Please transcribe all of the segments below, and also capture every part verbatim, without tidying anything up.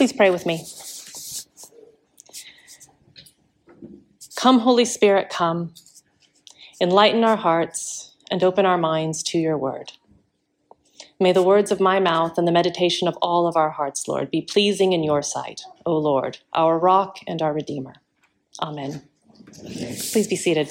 Please pray with me. Come, Holy Spirit, come. Enlighten our hearts and open our minds to your word. May the words of my mouth and the meditation of all of our hearts, Lord, be pleasing in your sight, O Lord, our rock and our redeemer. Amen. Please be seated.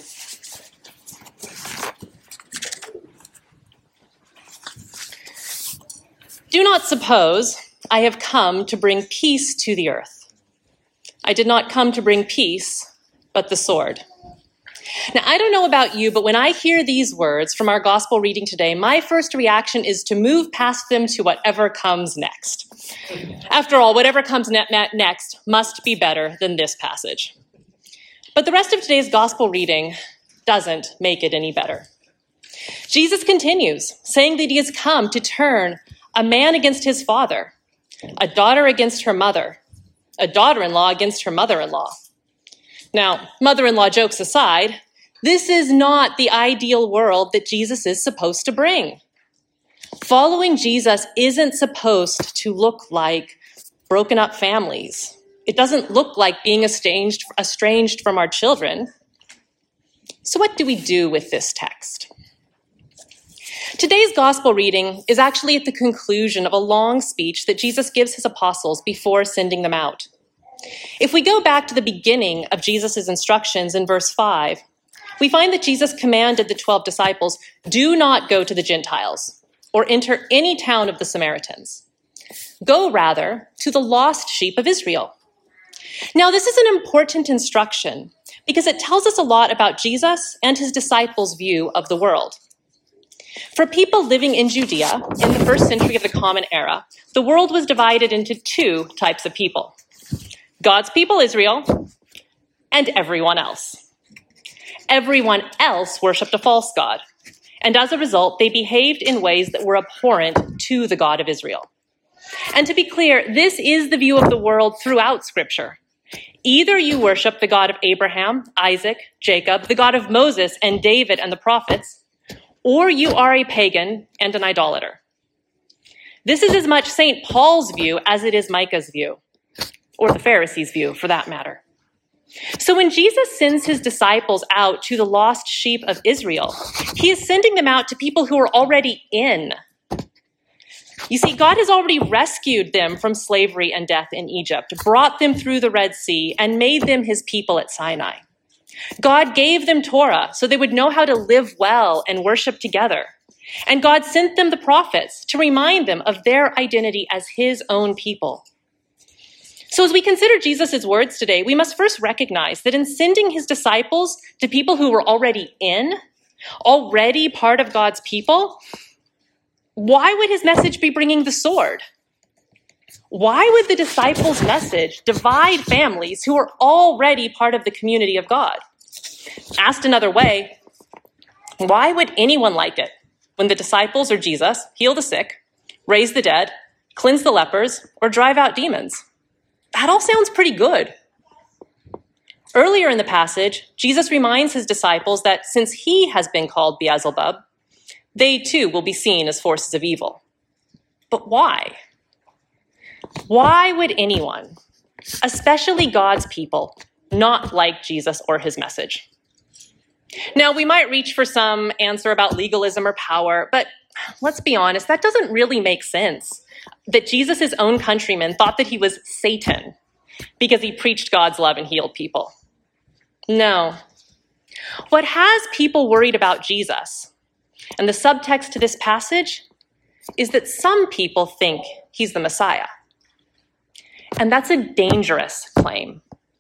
Do not suppose I have come to bring peace to the earth. I did not come to bring peace, but the sword. Now, I don't know about you, but when I hear these words from our gospel reading today, my first reaction is to move past them to whatever comes next. After all, whatever comes ne- next must be better than this passage. But the rest of today's gospel reading doesn't make it any better. Jesus continues, saying that he has come to turn a man against his father, a daughter against her mother, a daughter-in-law against her mother-in-law. Now, mother-in-law jokes aside, this is not the ideal world that Jesus is supposed to bring. Following Jesus isn't supposed to look like broken up families. It doesn't look like being estranged, estranged from our children. So what do we do with this text? Today's gospel reading is actually at the conclusion of a long speech that Jesus gives his apostles before sending them out. If we go back to the beginning of Jesus' instructions in verse five, we find that Jesus commanded the twelve disciples, do not go to the Gentiles or enter any town of the Samaritans. Go rather to the lost sheep of Israel. Now, this is an important instruction because it tells us a lot about Jesus and his disciples' view of the world. For people living in Judea in the first century of the Common Era, the world was divided into two types of people. God's people, Israel, and everyone else. Everyone else worshipped a false god, and as a result, they behaved in ways that were abhorrent to the God of Israel. And to be clear, this is the view of the world throughout Scripture. Either you worship the God of Abraham, Isaac, Jacob, the God of Moses and David and the prophets, or you are a pagan and an idolater. This is as much Saint Paul's view as it is Micah's view, or the Pharisees' view for that matter. So when Jesus sends his disciples out to the lost sheep of Israel, he is sending them out to people who are already in. You see, God has already rescued them from slavery and death in Egypt, brought them through the Red Sea, and made them his people at Sinai. God gave them Torah so they would know how to live well and worship together. And God sent them the prophets to remind them of their identity as his own people. So as we consider Jesus' words today, we must first recognize that in sending his disciples to people who were already in, already part of God's people, why would his message be bringing the sword? Why would the disciples' message divide families who are already part of the community of God? Asked another way, why would anyone like it when the disciples or Jesus heal the sick, raise the dead, cleanse the lepers, or drive out demons? That all sounds pretty good. Earlier in the passage, Jesus reminds his disciples that since he has been called Beelzebub, they too will be seen as forces of evil. But why? Why would anyone, especially God's people, not like Jesus or his message? Now, we might reach for some answer about legalism or power, but let's be honest, that doesn't really make sense. That Jesus' own countrymen thought that he was Satan because he preached God's love and healed people. No. What has people worried about Jesus, and the subtext to this passage, is that some people think he's the Messiah. And that's a dangerous claim.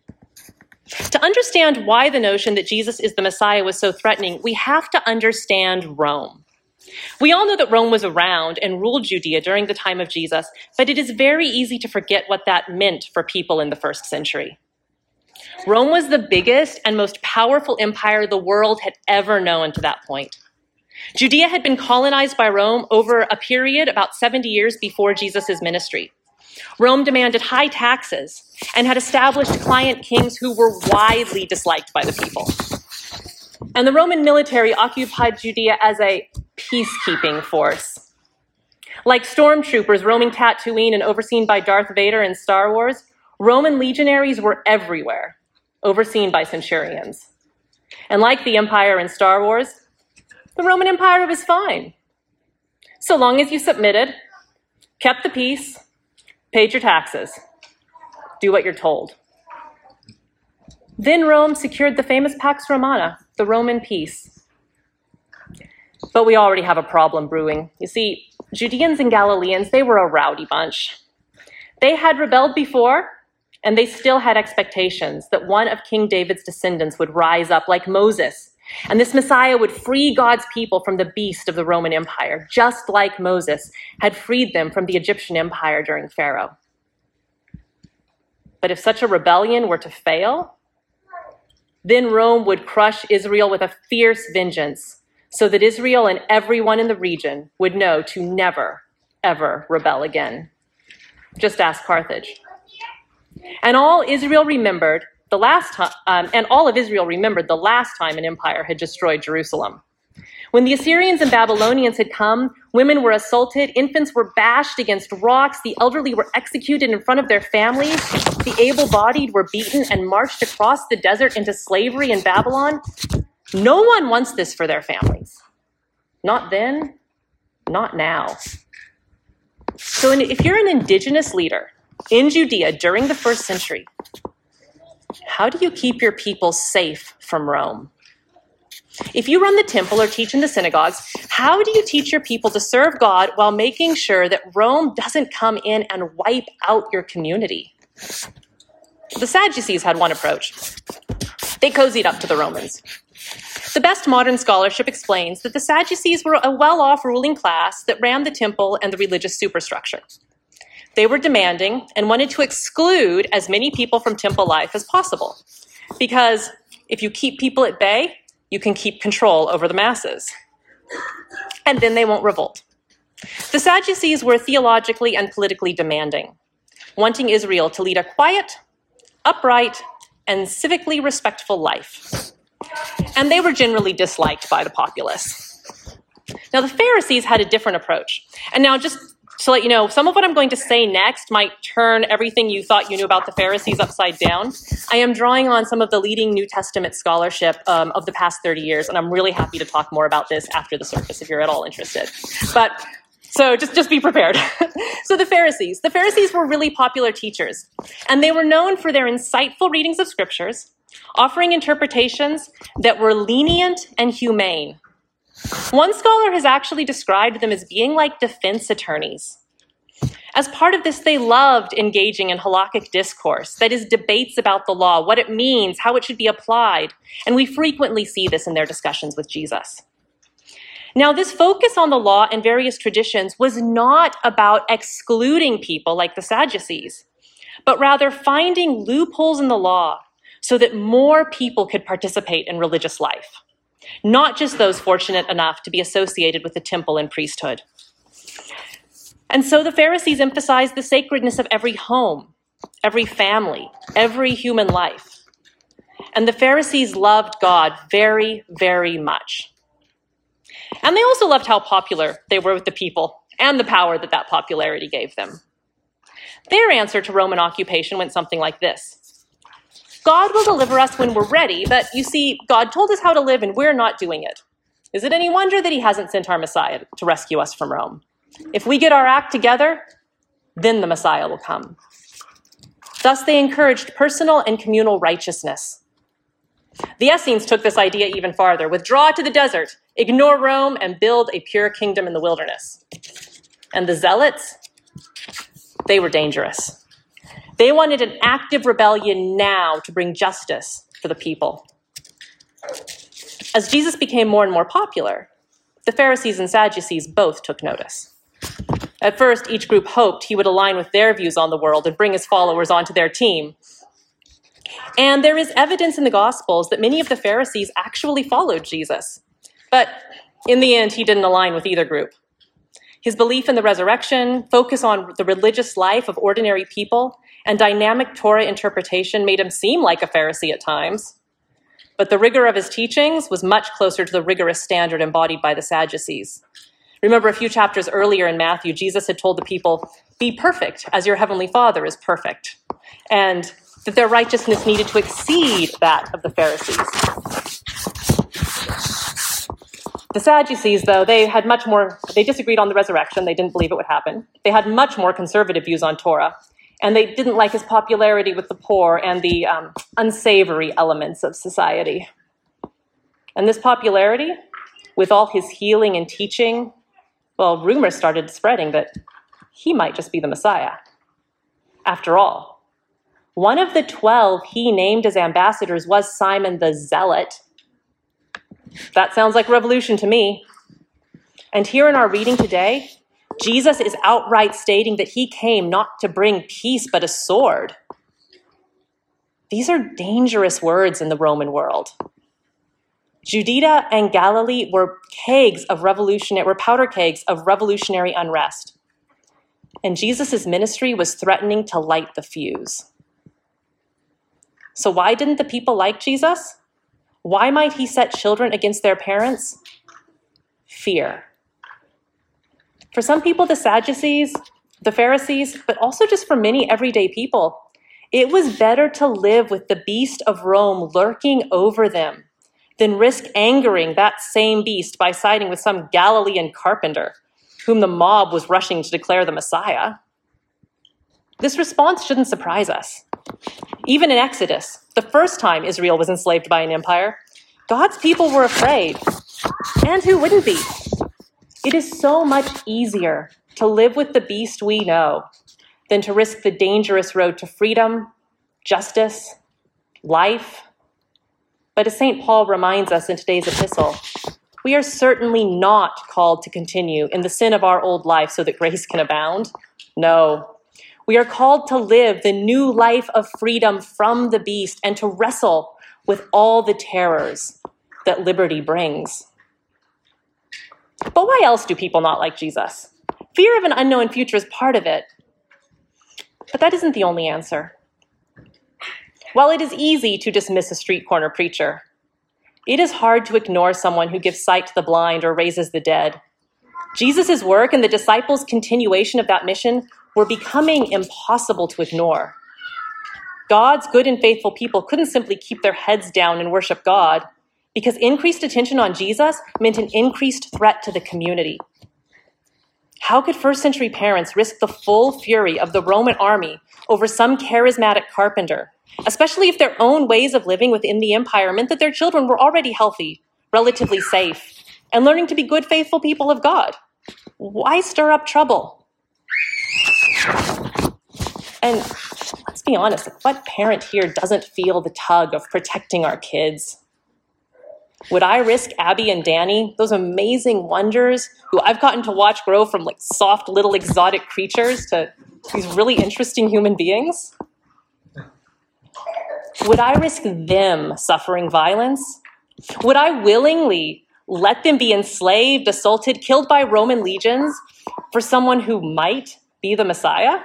To understand why the notion that Jesus is the Messiah was so threatening, we have to understand Rome. We all know that Rome was around and ruled Judea during the time of Jesus, but it is very easy to forget what that meant for people in the first century. Rome was the biggest and most powerful empire the world had ever known to that point. Judea had been colonized by Rome over a period about seventy years before Jesus' ministry. Rome demanded high taxes and had established client kings who were widely disliked by the people. And the Roman military occupied Judea as a peacekeeping force. Like stormtroopers roaming Tatooine and overseen by Darth Vader in Star Wars, Roman legionaries were everywhere, overseen by centurions. And like the Empire in Star Wars, the Roman Empire was fine. So long as you submitted, kept the peace, paid your taxes, do what you're told. Then Rome secured the famous Pax Romana, the Roman peace. But we already have a problem brewing. You see, Judeans and Galileans, they were a rowdy bunch. They had rebelled before, and they still had expectations that one of King David's descendants would rise up like Moses, and this Messiah would free God's people from the beast of the Roman Empire, just like Moses had freed them from the Egyptian Empire during Pharaoh. But if such a rebellion were to fail, then Rome would crush Israel with a fierce vengeance, so that Israel and everyone in the region would know to never, ever rebel again. Just ask Carthage. And all Israel remembered the last time, um, and all of Israel remembered the last time an empire had destroyed Jerusalem. When the Assyrians and Babylonians had come, women were assaulted, infants were bashed against rocks, the elderly were executed in front of their families, the able-bodied were beaten and marched across the desert into slavery in Babylon. No one wants this for their families. Not then, not now. So if you're an indigenous leader in Judea during the first century, how do you keep your people safe from Rome? If you run the temple or teach in the synagogues, how do you teach your people to serve God while making sure that Rome doesn't come in and wipe out your community? The Sadducees had one approach. They cozied up to the Romans. The best modern scholarship explains that the Sadducees were a well-off ruling class that ran the temple and the religious superstructure. They were demanding and wanted to exclude as many people from temple life as possible, because if you keep people at bay, you can keep control over the masses, and then they won't revolt. The Sadducees were theologically and politically demanding, wanting Israel to lead a quiet, upright, and civically respectful life. And they were generally disliked by the populace. Now, the Pharisees had a different approach. And now, just to let you know, some of what I'm going to say next might turn everything you thought you knew about the Pharisees upside down. I am drawing on some of the leading New Testament scholarship um, of the past thirty years, and I'm really happy to talk more about this after the service if you're at all interested. But so just, just be prepared. So the Pharisees. The Pharisees were really popular teachers, and they were known for their insightful readings of scriptures, offering interpretations that were lenient and humane. One scholar has actually described them as being like defense attorneys. As part of this, they loved engaging in halakhic discourse, that is, debates about the law, what it means, how it should be applied, and we frequently see this in their discussions with Jesus. Now, this focus on the law and various traditions was not about excluding people like the Sadducees, but rather finding loopholes in the law so that more people could participate in religious life, not just those fortunate enough to be associated with the temple and priesthood. And so the Pharisees emphasized the sacredness of every home, every family, every human life. And the Pharisees loved God very, very much. And they also loved how popular they were with the people and the power that that popularity gave them. Their answer to Roman occupation went something like this. God will deliver us when we're ready, but you see, God told us how to live and we're not doing it. Is it any wonder that he hasn't sent our Messiah to rescue us from Rome? If we get our act together, then the Messiah will come. Thus, they encouraged personal and communal righteousness. The Essenes took this idea even farther. Withdraw to the desert, ignore Rome, and build a pure kingdom in the wilderness. And the Zealots, they were dangerous. They wanted an active rebellion now to bring justice for the people. As Jesus became more and more popular, the Pharisees and Sadducees both took notice. At first, each group hoped he would align with their views on the world and bring his followers onto their team. And there is evidence in the Gospels that many of the Pharisees actually followed Jesus. But in the end, he didn't align with either group. His belief in the resurrection, focus on the religious life of ordinary people, and dynamic Torah interpretation made him seem like a Pharisee at times. But the rigor of his teachings was much closer to the rigorous standard embodied by the Sadducees. Remember, a few chapters earlier in Matthew, Jesus had told the people, be perfect as your heavenly Father is perfect, and that their righteousness needed to exceed that of the Pharisees. The Sadducees, though, they had much more, they disagreed on the resurrection. They didn't believe it would happen. They had much more conservative views on Torah, and they didn't like his popularity with the poor and the um, unsavory elements of society. And this popularity, with all his healing and teaching, well, rumors started spreading that he might just be the Messiah. After all, one of the twelve he named as ambassadors was Simon the Zealot. That sounds like revolution to me. And here in our reading today, Jesus is outright stating that he came not to bring peace, but a sword. These are dangerous words in the Roman world. Judea and Galilee were kegs of revolutionary, were powder kegs of revolutionary unrest. And Jesus' ministry was threatening to light the fuse. So why didn't the people like Jesus? Why might he set children against their parents? Fear. For some people, the Sadducees, the Pharisees, but also just for many everyday people, it was better to live with the beast of Rome lurking over them than risk angering that same beast by siding with some Galilean carpenter whom the mob was rushing to declare the Messiah. This response shouldn't surprise us. Even in Exodus, the first time Israel was enslaved by an empire, God's people were afraid. And who wouldn't be? It is so much easier to live with the beast we know than to risk the dangerous road to freedom, justice, life. But as Saint Paul reminds us in today's epistle, we are certainly not called to continue in the sin of our old life so that grace can abound. No. We are called to live the new life of freedom from the beast and to wrestle with all the terrors that liberty brings. But why else do people not like Jesus? Fear of an unknown future is part of it. But that isn't the only answer. While it is easy to dismiss a street corner preacher, it is hard to ignore someone who gives sight to the blind or raises the dead. Jesus' work and the disciples' continuation of that mission were becoming impossible to ignore. God's good and faithful people couldn't simply keep their heads down and worship God, because increased attention on Jesus meant an increased threat to the community. How could first century parents risk the full fury of the Roman army over some charismatic carpenter, especially if their own ways of living within the empire meant that their children were already healthy, relatively safe, and learning to be good, faithful people of God? Why stir up trouble? And let's be honest, what parent here doesn't feel the tug of protecting our kids? Would I risk Abby and Danny, those amazing wonders who I've gotten to watch grow from like soft little exotic creatures to these really interesting human beings? Would I risk them suffering violence? Would I willingly let them be enslaved, assaulted, killed by Roman legions for someone who might be the Messiah?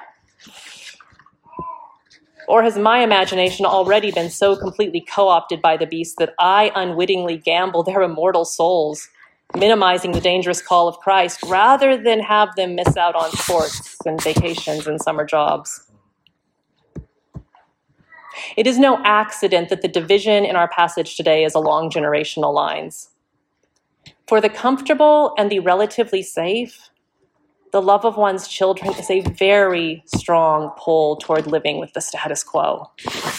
Or has my imagination already been so completely co-opted by the beast that I unwittingly gamble their immortal souls, minimizing the dangerous call of Christ, rather than have them miss out on sports and vacations and summer jobs? It is no accident that the division in our passage today is along generational lines. For the comfortable and the relatively safe, the love of one's children is a very strong pull toward living with the status quo.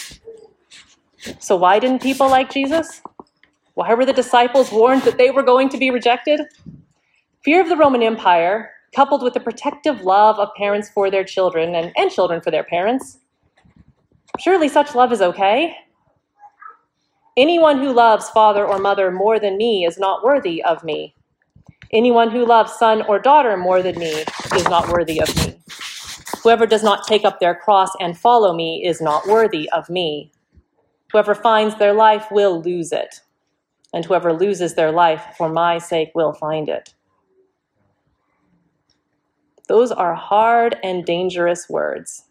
So why didn't people like Jesus? Why were the disciples warned that they were going to be rejected? Fear of the Roman Empire, coupled with the protective love of parents for their children and, and children for their parents. Surely such love is okay. Anyone who loves father or mother more than me is not worthy of me. Anyone who loves son or daughter more than me is not worthy of me. Whoever does not take up their cross and follow me is not worthy of me. Whoever finds their life will lose it, and whoever loses their life for my sake will find it. Those are hard and dangerous words.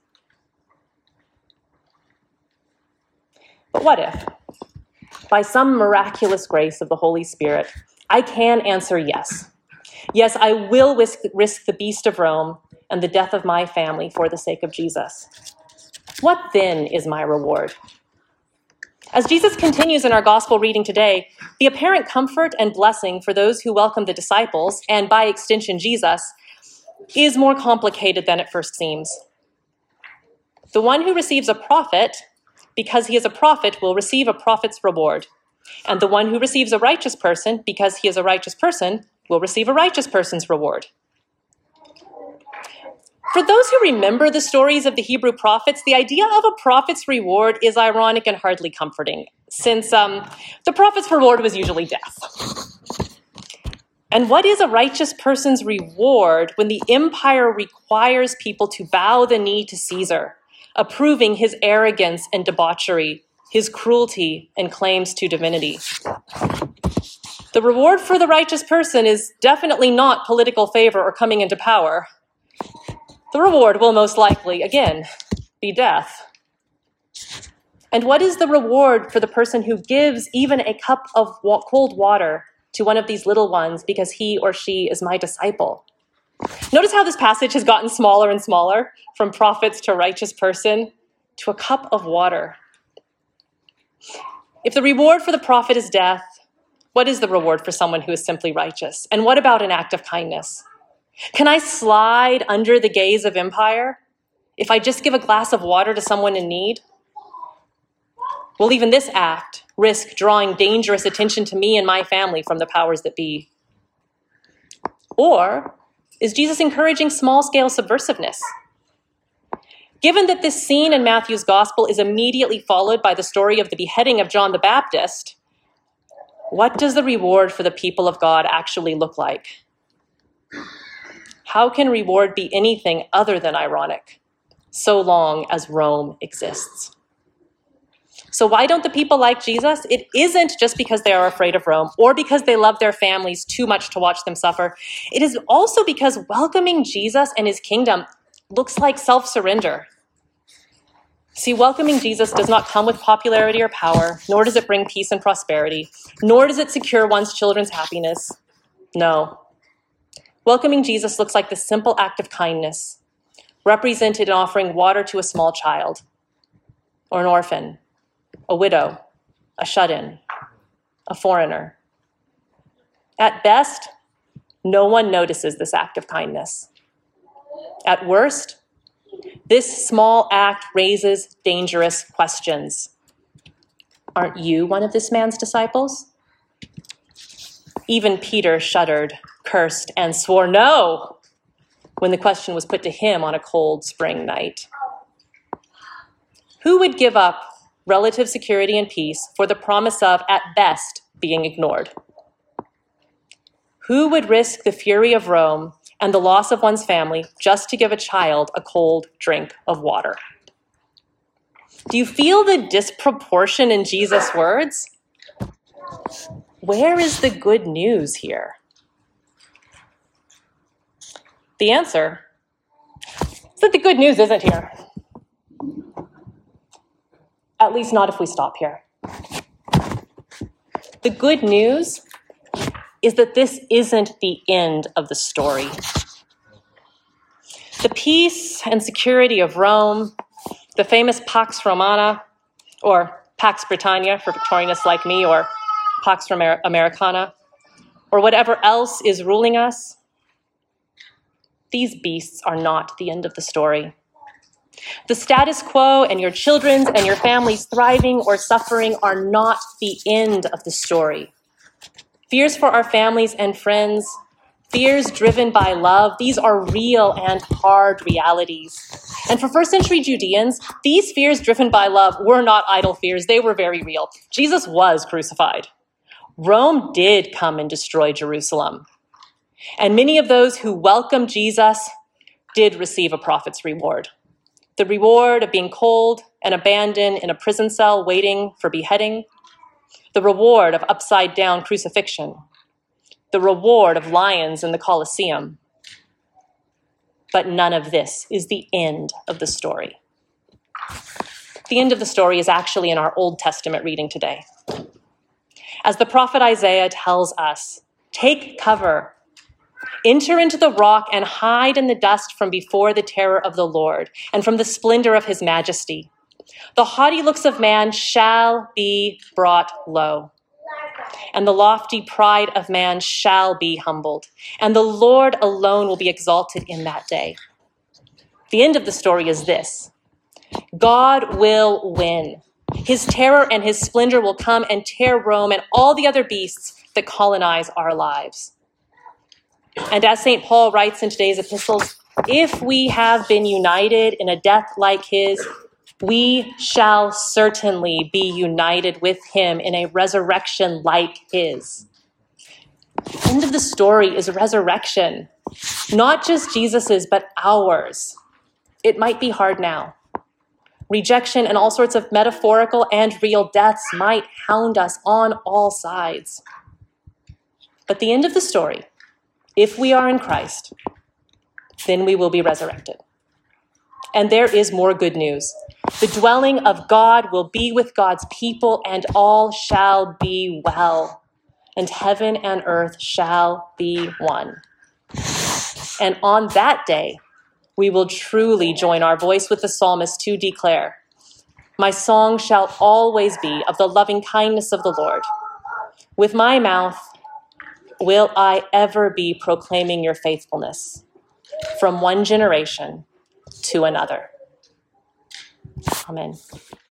But what if, by some miraculous grace of the Holy Spirit, I can answer yes? Yes, I will risk, risk the beast of Rome and the death of my family for the sake of Jesus. What then is my reward? As Jesus continues in our gospel reading today, the apparent comfort and blessing for those who welcome the disciples, and by extension Jesus, is more complicated than it first seems. The one who receives a prophet, because he is a prophet, will receive a prophet's reward. And the one who receives a righteous person, because he is a righteous person, will receive a righteous person's reward. For those who remember the stories of the Hebrew prophets, the idea of a prophet's reward is ironic and hardly comforting, since um, the prophet's reward was usually death. And what is a righteous person's reward when the empire requires people to bow the knee to Caesar, approving his arrogance and debauchery, his cruelty and claims to divinity? The reward for the righteous person is definitely not political favor or coming into power. The reward will most likely, again, be death. And what is the reward for the person who gives even a cup of cold water to one of these little ones because he or she is my disciple? Notice how this passage has gotten smaller and smaller, from prophets to righteous person to a cup of water. If the reward for the prophet is death, what is the reward for someone who is simply righteous? And what about an act of kindness? Can I slide under the gaze of empire if I just give a glass of water to someone in need? Will even this act risk drawing dangerous attention to me and my family from the powers that be? Or is Jesus encouraging small-scale subversiveness? Given that this scene in Matthew's gospel is immediately followed by the story of the beheading of John the Baptist, what does the reward for the people of God actually look like? How can reward be anything other than ironic, so long as Rome exists? So why don't the people like Jesus? It isn't just because they are afraid of Rome or because they love their families too much to watch them suffer. It is also because welcoming Jesus and his kingdom looks like self-surrender. See, welcoming Jesus does not come with popularity or power, nor does it bring peace and prosperity, nor does it secure one's children's happiness. No. Welcoming Jesus looks like the simple act of kindness, represented in offering water to a small child, or an orphan, a widow, a shut-in, a foreigner. At best, no one notices this act of kindness. At worst, this small act raises dangerous questions. Aren't you one of this man's disciples? Even Peter shuddered, cursed, and swore no when the question was put to him on a cold spring night. Who would give up relative security and peace for the promise of, at best, being ignored? Who would risk the fury of Rome and the loss of one's family just to give a child a cold drink of water? Do you feel the disproportion in Jesus' words? Where is the good news here? The answer is that the good news isn't here. At least not if we stop here. The good news is that this isn't the end of the story. The peace and security of Rome, the famous Pax Romana, or Pax Britannia for Victorianists like me, or Pax Americana, or whatever else is ruling us, these beasts are not the end of the story. The status quo and your children's and your family's thriving or suffering are not the end of the story. Fears for our families and friends, fears driven by love, these are real and hard realities. And for first century Judeans, these fears driven by love were not idle fears, they were very real. Jesus was crucified. Rome did come and destroy Jerusalem. And many of those who welcomed Jesus did receive a prophet's reward. The reward of being cold and abandoned in a prison cell waiting for beheading. The reward of upside-down crucifixion. The reward of lions in the Colosseum. But none of this is the end of the story. The end of the story is actually in our Old Testament reading today. As the prophet Isaiah tells us, take cover. Enter into the rock and hide in the dust from before the terror of the Lord and from the splendor of his majesty. The haughty looks of man shall be brought low, and the lofty pride of man shall be humbled, and the Lord alone will be exalted in that day. The end of the story is this: God will win. His terror and his splendor will come and tear Rome and all the other beasts that colonize our lives. And as Saint Paul writes in today's epistles, if we have been united in a death like his, we shall certainly be united with him in a resurrection like his. The end of the story is resurrection, not just Jesus's, but ours. It might be hard now. Rejection and all sorts of metaphorical and real deaths might hound us on all sides. But the end of the story, if we are in Christ, then we will be resurrected. And there is more good news. The dwelling of God will be with God's people, and all shall be well, and heaven and earth shall be one. And on that day, we will truly join our voice with the psalmist to declare, my song shall always be of the loving kindness of the Lord. With my mouth will I ever be proclaiming your faithfulness from one generation to another. Amen.